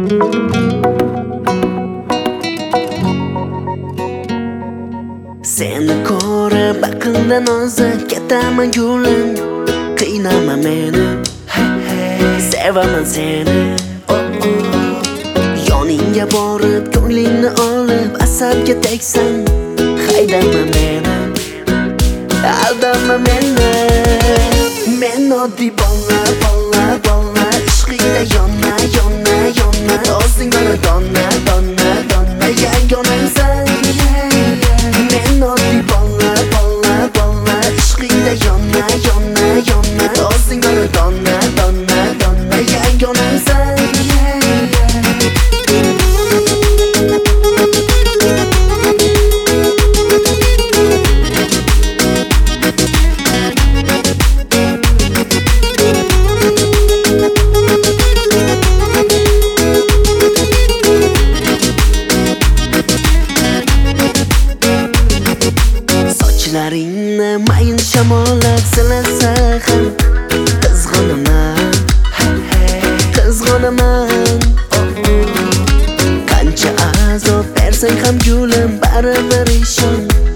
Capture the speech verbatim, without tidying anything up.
Seni ko'rib aqldan ozib ketaman gulim, qiynama meni, sevaman seni. Oh oh. Yoningga borib ko'nglingni olib asabga tegsan, haydama meni, aldama meni. Men oddiy bola, bola, bola, ishqingda yonna, yonna, yonna, o'zing bana donna, donna, donna, yagonamsan. Men oddiy bola, bola, bola, ishqingda yonna, yonna, yonna, o'zing bana donna, donna, donna, yagonamsan. Sochlaringni mayin shamollab silasa ham qizg'onaman, qizg'onaman. Qancha azob bersang ham gulim baribir ishon.